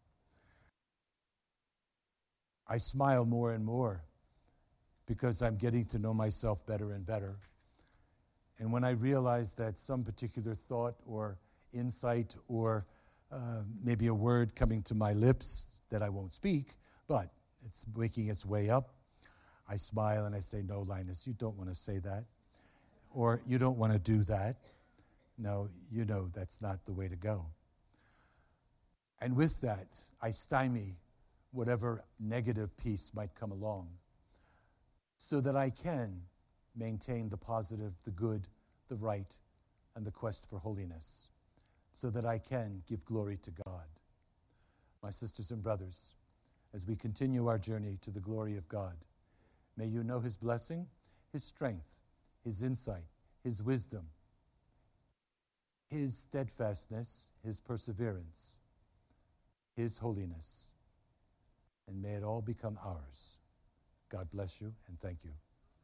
A: I smile more and more because I'm getting to know myself better and better. And when I realize that some particular thought or insight or maybe a word coming to my lips that I won't speak, but it's making its way up, I smile and I say, no, Linus, you don't want to say that. Or you don't want to do that. No, you know that's not the way to go. And with that, I stymie whatever negative piece might come along so that I can maintain the positive, the good, the right, and the quest for holiness, so that I can give glory to God. My sisters and brothers, as we continue our journey to the glory of God, may you know his blessing, his strength, His insight, His wisdom, His steadfastness, His perseverance, His holiness. And may it all become ours. God bless you and thank you.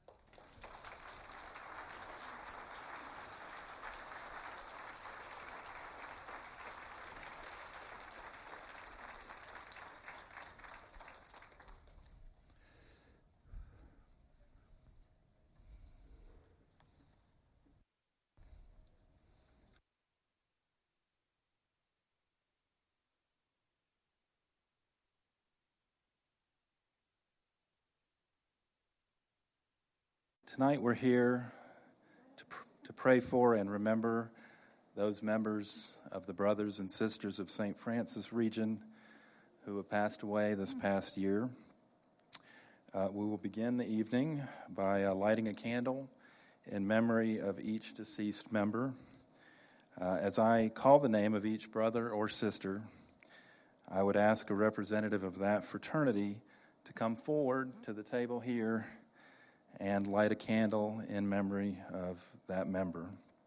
B: Tonight we're here to pray for and remember those members of the Brothers and Sisters of St. Francis region who have passed away this past year. We will begin the evening by lighting a candle in memory of each deceased member. As I call the name of each brother or sister, I would ask a representative of that fraternity to come forward to the table here and light a candle in memory of that member.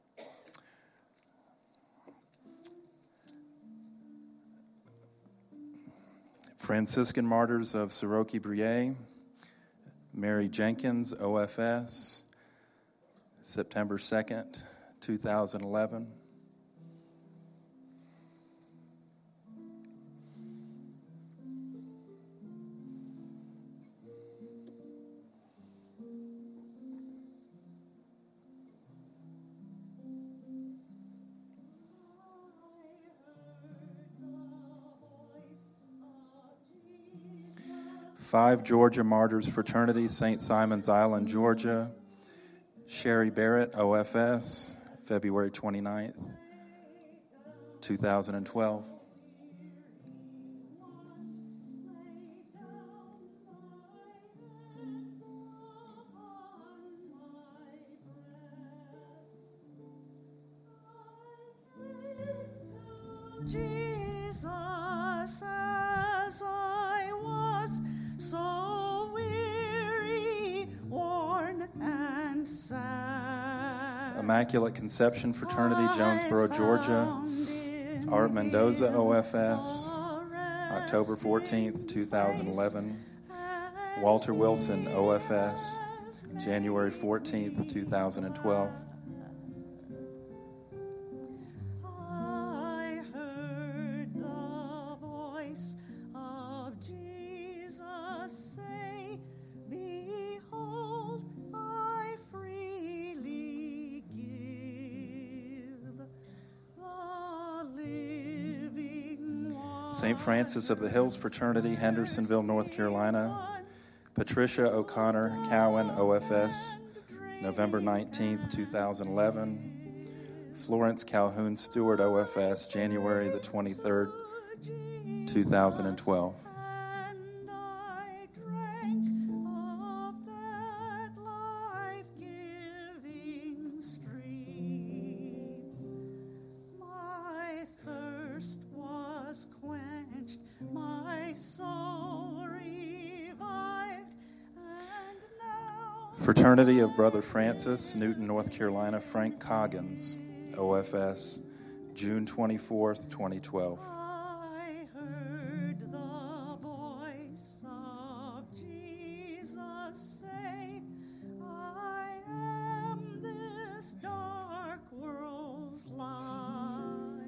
B: Franciscan Martyrs of Siroki-Briey, Mary Jenkins, OFS, September 2nd, 2011. Five Georgia Martyrs Fraternity, St. Simon's Island, Georgia. Sherry Barrett, OFS, February 29th, 2012.
C: Jesus, as I was so weary, worn, and sad.
B: Immaculate Conception Fraternity, Jonesboro, Georgia. Art Mendoza, OFS, October 14th, 2011. Walter Wilson, OFS, January 14th, 2012. St. Francis of the Hills Fraternity, Hendersonville, North Carolina. Patricia O'Connor Cowan, OFS, November 19th, 2011. Florence Calhoun Stewart, OFS, January the 23rd, 2012. Fraternity of Brother Francis, Newton, North Carolina, Frank Coggins, OFS, June 24th, 2012.
C: I heard the voice of Jesus say, I am this dark world's light.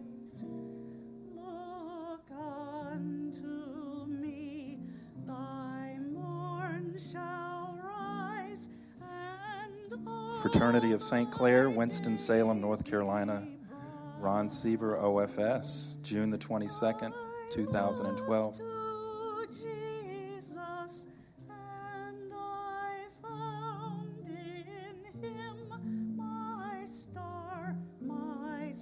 C: Look unto me, thy morn shall rise.
B: Fraternity of St. Clair, Winston-Salem, North Carolina. Ron Sieber, OFS, June the 22nd, 2012.
C: Jesus, and I found in him my star, my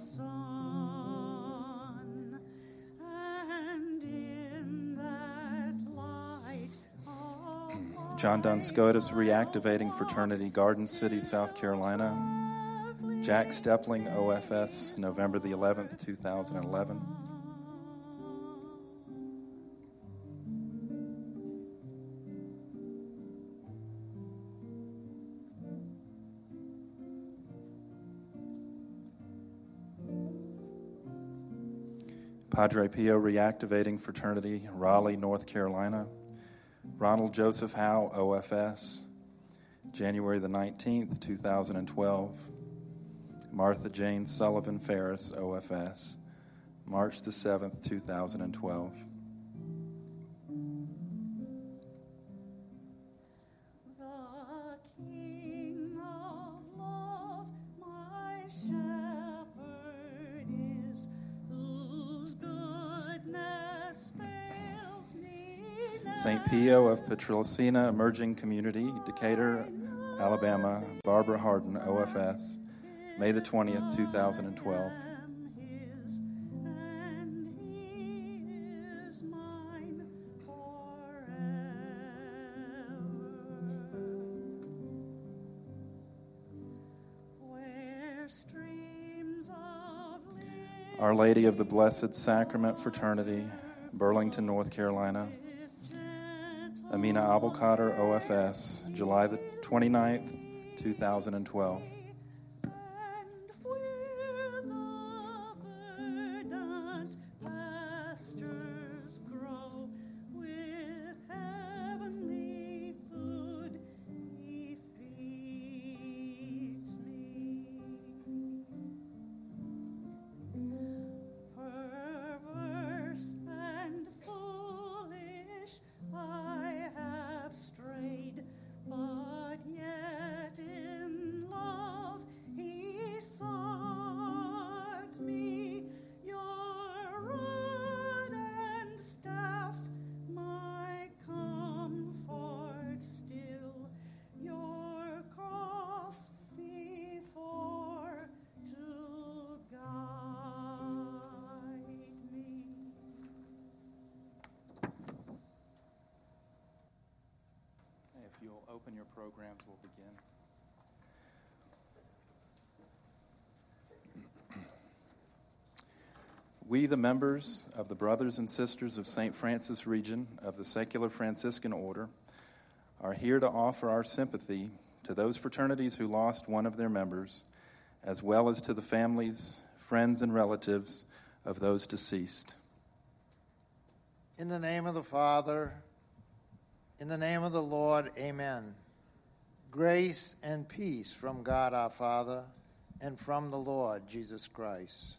C: sun, and in that light
B: John Duns Scotus, Reactivating Fraternity, Garden City, South Carolina. Jack Stepling, OFS, November the 11th, 2011. Padre Pio Reactivating Fraternity, Raleigh, North Carolina. Ronald Joseph Howe, OFS, January the 19th, 2012. Martha Jane Sullivan Ferris, OFS, March the 7th, 2012.
C: The King of love, my shepherd is, whose goodness fails me never.
B: St. Pio of Petrosina Emerging Community, Decatur, Alabama, Barbara Harden, OFS, May the 20th, 2012.
C: His, and he is mine forever. Where streams of
B: Our Lady of the Blessed Sacrament Fraternity, Burlington, North Carolina. Amina Abelkader, OFS, July the 29th, 2012.
C: and where the verdant pastures grow, with heavenly food he feeds me. Perverse and foolish I have strayed, but yet in love he sought me. Your rod and staff, my comfort still, your cross before to guide me.
B: If you'll open your programs, we'll begin. We, the members of the Brothers and Sisters of St. Francis Region of the Secular Franciscan Order, are here to offer our sympathy to those fraternities who lost one of their members, as well as to the families, friends, and relatives of those deceased.
D: In the name of the Father, in the name of the Lord, amen. Grace and peace from God our Father and from the Lord Jesus Christ.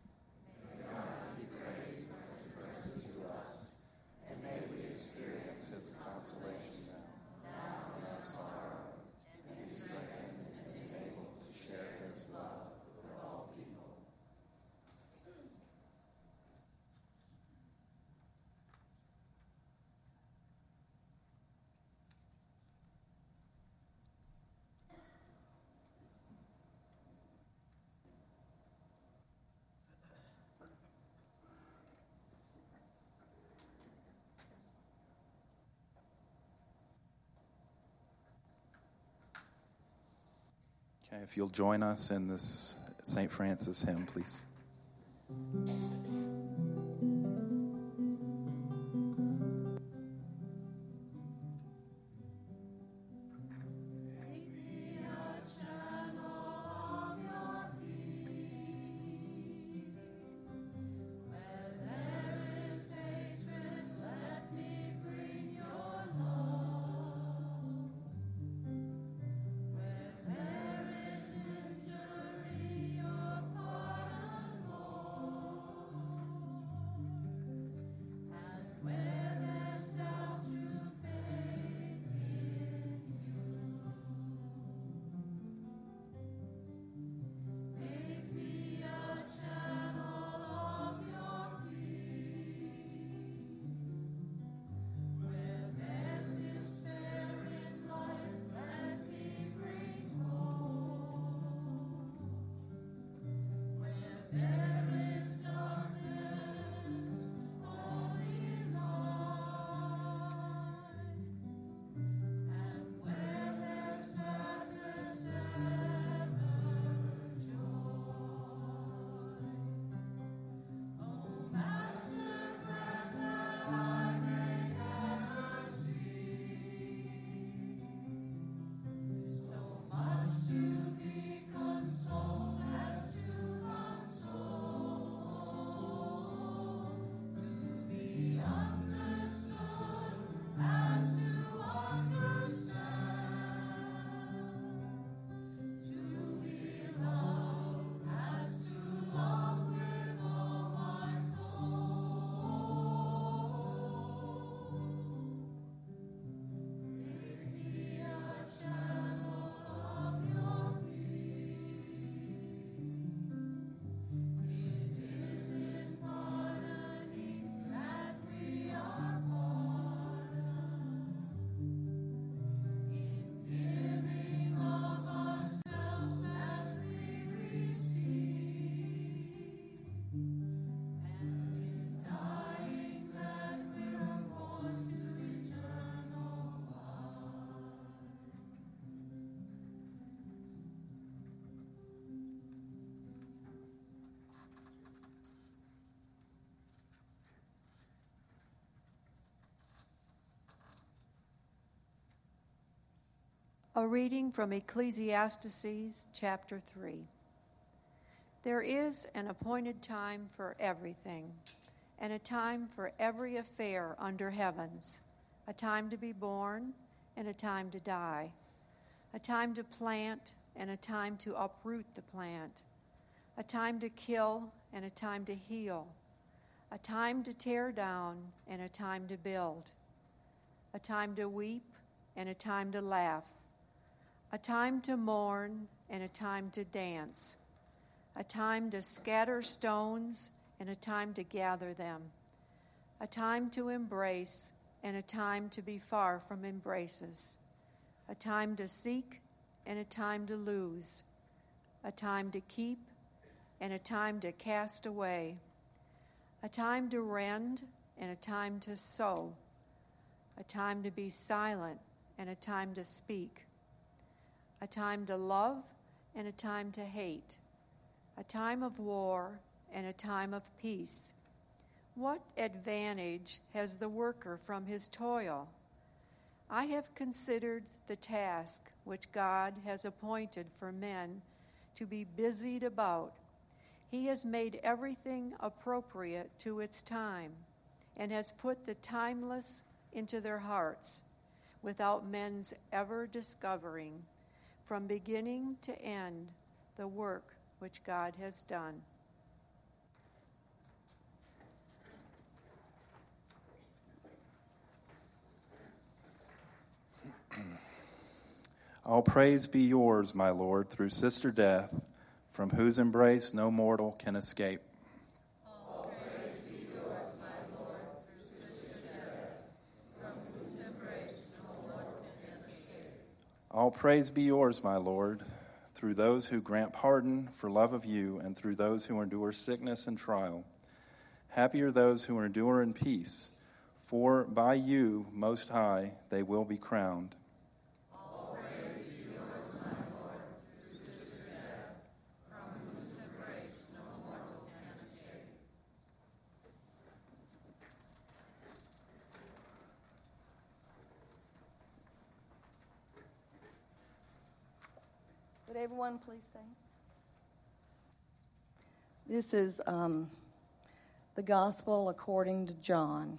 B: Okay, if you'll join us in this St. Francis hymn, please.
E: A reading from Ecclesiastes chapter 3. There is an appointed time for everything, and a time for every affair under heavens, a time to be born and a time to die, a time to plant and a time to uproot the plant, a time to kill and a time to heal, a time to tear down and a time to build, a time to weep and a time to laugh, a time to mourn and a time to dance, a time to scatter stones and a time to gather them, a time to embrace and a time to be far from embraces, a time to seek and a time to lose, a time to keep and a time to cast away, a time to rend and a time to sow, a time to be silent and a time to speak, a time to love and a time to hate, a time of war and a time of peace. What advantage has the worker from his toil? I have considered the task which God has appointed for men to be busied about. He has made everything appropriate to its time and has put the timeless into their hearts, without men's ever discovering, from beginning to end, the work which God has done.
B: All praise be yours, my Lord, through Sister Death, from whose embrace no mortal can escape.
F: All praise be yours, my Lord, through Sister Death, from whose embrace no mortal can escape.
B: All praise be yours, my Lord, through those who grant pardon for love of you, and through those who endure sickness and trial. Happy are those who endure in peace, for by you, Most High, they will be crowned.
F: All praise be yours, my Lord, through Sister Death, from whose embrace no mortal can escape.
G: Would everyone please stand? This is the Gospel according to John.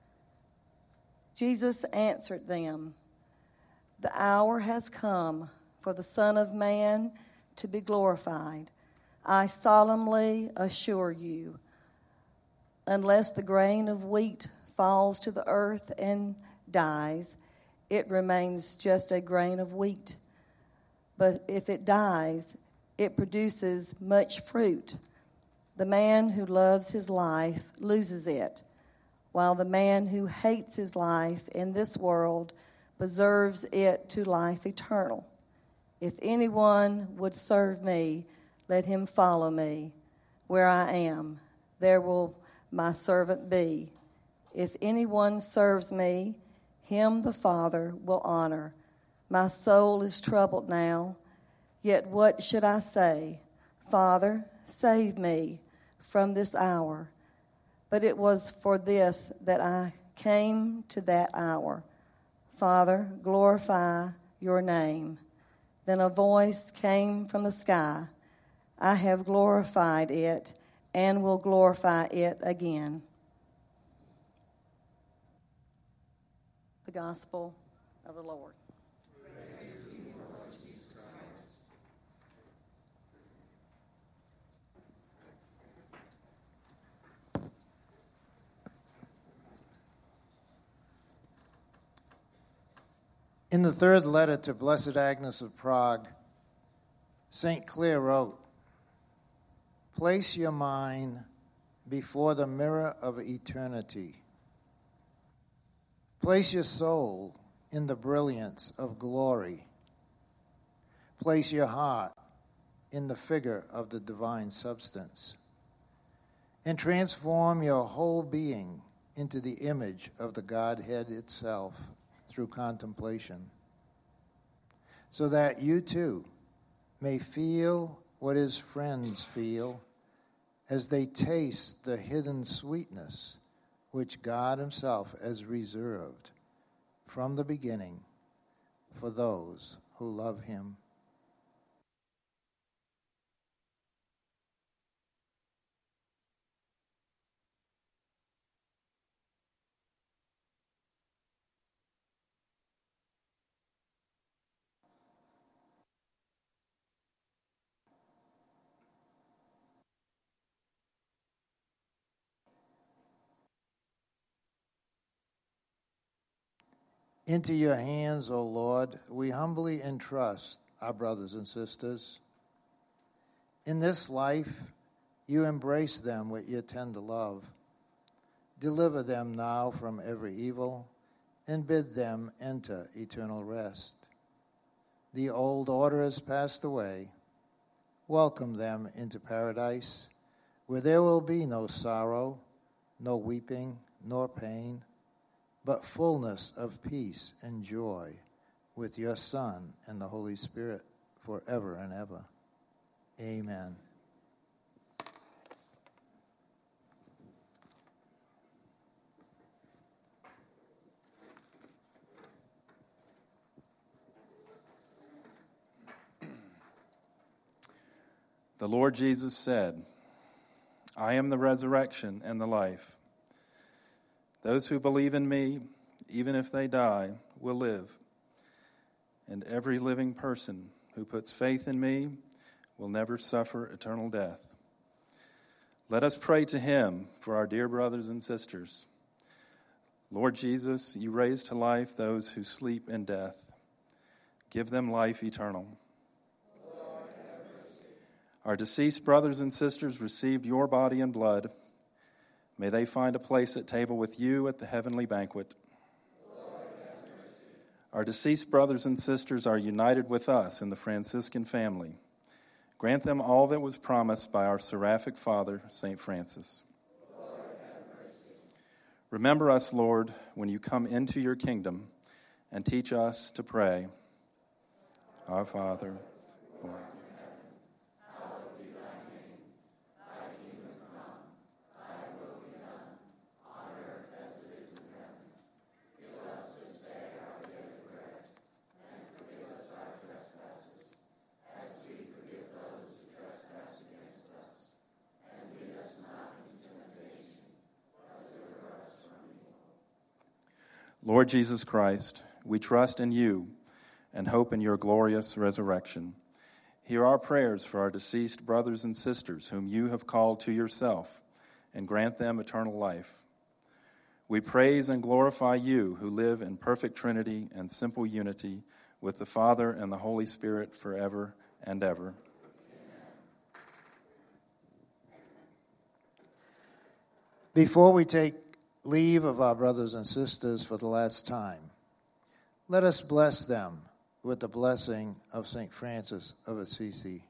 G: Jesus answered them, "The hour has come for the Son of Man to be glorified. I solemnly assure you, unless the grain of wheat falls to the earth and dies, it remains just a grain of wheat. But if it dies, it produces much fruit. The man who loves his life loses it, while the man who hates his life in this world preserves it to life eternal. If anyone would serve me, let him follow me. Where I am, there will my servant be. If anyone serves me, him the Father will honor. My soul is troubled now, yet what should I say? Father, save me from this hour. But it was for this that I came to that hour. Father, glorify your name." Then a voice came from the sky. "I have glorified it and will glorify it again." The Gospel of the Lord.
F: Praise to you, Lord Jesus Christ.
D: In the third letter to Blessed Agnes of Prague, St. Clare wrote, "Place your mind before the mirror of eternity. Place your soul in the brilliance of glory. Place your heart in the figure of the divine substance. And transform your whole being into the image of the Godhead itself through contemplation, so that you too may feel what his friends feel as they taste the hidden sweetness which God himself has reserved from the beginning for those who love him. Into your hands, O Lord, we humbly entrust our brothers and sisters. In this life, you embrace them with your tender love. Deliver them now from every evil and bid them enter eternal rest. The old order has passed away. Welcome them into paradise, where there will be no sorrow, no weeping, nor pain, but fullness of peace and joy with your Son and the Holy Spirit forever and ever. Amen.
B: The Lord Jesus said, I am the resurrection and the life. Those who believe in me, even if they die, will live. And every living person who puts faith in me will never suffer eternal death. Let us pray to him for our dear brothers and sisters. Lord Jesus, you raise to life those who sleep in death. Give them life eternal. Our deceased brothers and sisters received your body and blood. May they find a place at table with you at the heavenly banquet. Our deceased brothers and sisters are united with us in the Franciscan family. Grant them all that was promised by our seraphic father, St. Francis. Remember us, Lord, when you come into your kingdom, and teach us to pray. Our Father, who art Lord Jesus Christ, we trust in you and hope in your glorious resurrection. Hear our prayers for our deceased brothers and sisters whom you have called to yourself, and grant them eternal life. We praise and glorify you who live in perfect Trinity and simple unity with the Father and the Holy Spirit forever and ever.
D: Before we take leave of our brothers and sisters for the last time, let us bless them with the blessing of St. Francis of Assisi.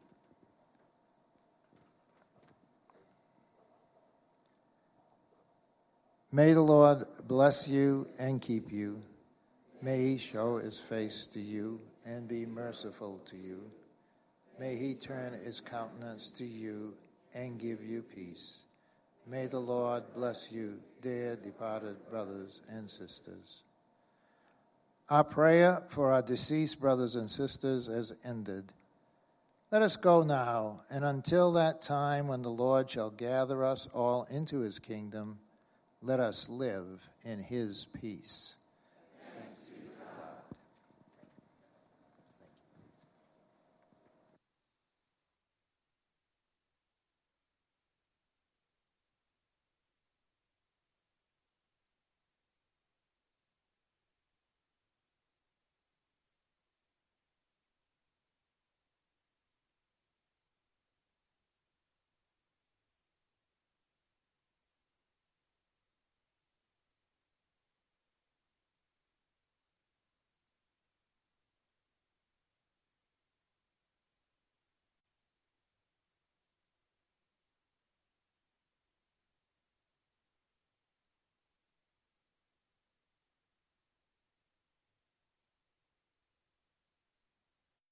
D: May the Lord bless you and keep you. May he show his face to you and be merciful to you. May he turn his countenance to you and give you peace. May the Lord bless you, dear departed brothers and sisters. Our prayer for our deceased brothers and sisters has ended. Let us go now, and until that time when the Lord shall gather us all into his kingdom, let us live in his peace.